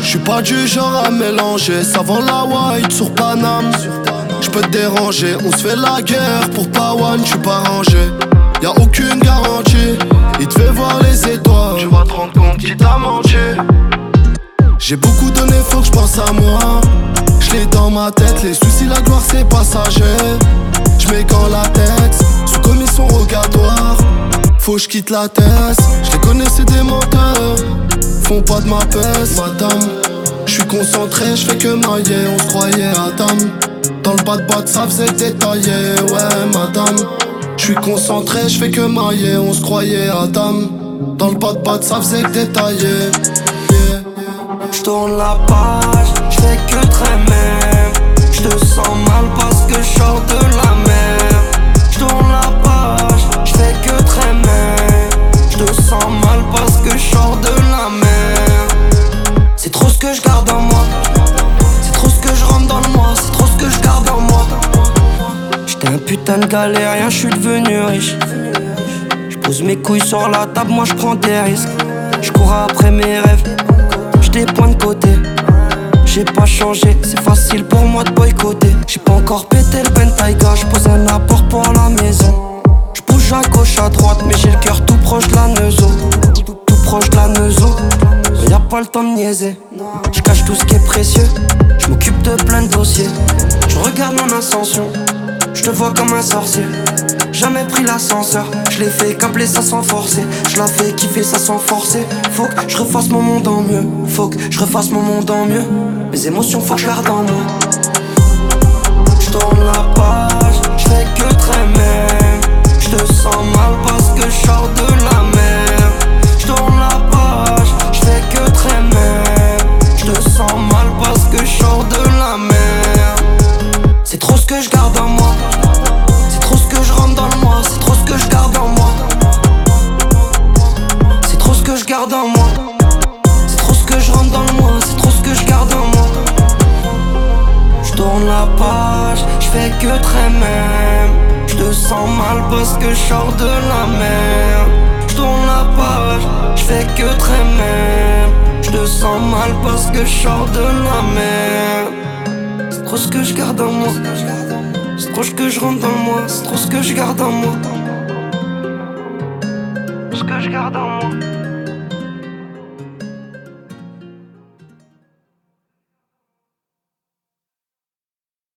J'suis pas du genre à mélanger savant la white sur Paname. J'peux te déranger, on se fait la guerre pour pas one, j'suis pas rangé. Y'a aucune garantie, il te fait voir les étoiles. Tu vas te rendre compte qu'il t'a menti. J'ai beaucoup donné, faut que j'pense à moi. J'l'ai dans ma tête, les soucis, la gloire c'est passager. J'mets quand la tête, sous commission rogatoire. Faut que j'quitte la tête, j'les connais c'est des menteurs. Font pas de ma peste, madame. J'suis concentré, j'fais que mailler, on se croyait à dame. Dans le bas ça faisait détailler, ouais madame. J'suis concentré, j'fais que mailler, on se croyait à dame. Dans le bas ça faisait détailler, yeah. J'tourne la page, j'fais que très même. J'te sens mal parce que j'sors de la mer. J'tourne la page, j'fais que très même. J'te sens mal parce que j'sors de la mer. C'est trop ce que je garde en moi. C'est trop ce que je rentre dans le moi. C'est trop ce que je garde en moi. J'étais un putain de galérien, j'suis devenu riche. J'pose mes couilles sur la table, moi j'prends des risques. J'cours après mes rêves, j'dis points de côté. J'ai pas changé, c'est facile pour moi de boycotter. J'ai pas encore pété le Bentayga, j'pose un apport pour la maison. J'bouge à gauche, à droite, mais j'ai le cœur tout proche de la neuzo. Tout proche de la neuzo, y'a pas le temps de niaiser. J'cache tout ce qui est précieux, j'm'occupe de plein de dossiers. J'regarde mon ascension, j'te vois comme un sorcier. Jamais pris l'ascenseur, je l'ai fait câbler ça sans forcer. Je la fais kiffer ça sans forcer. Faut que je refasse mon monde en mieux. Faut que je refasse mon monde en mieux. Mes émotions faut que je garde en moi. Je tourne la page, je fais que très même. Je te sens mal parce que je sors de la mer. Je tourne la page, je fais que très même. Je te sens mal parce que je sors de la mer. C'est trop ce que je garde en moi. C'est trop ce que je rentre dans le moi. C'est trop ce que je garde en moi. C'est trop ce que je garde en moi. C'est trop ce que je rentre dans le moi. C'est trop ce que je garde en moi. Je tourne la page, je fais que très même. Je te sens mal parce que je sors de la mer. Je tourne la page, je fais que très même. Je te sens mal parce que je sors de la mer. C'est trop ce que je garde en moi. C'est trop ce que je rentre dans moi. C'est trop ce que je garde en moi. Ce que je garde en moi.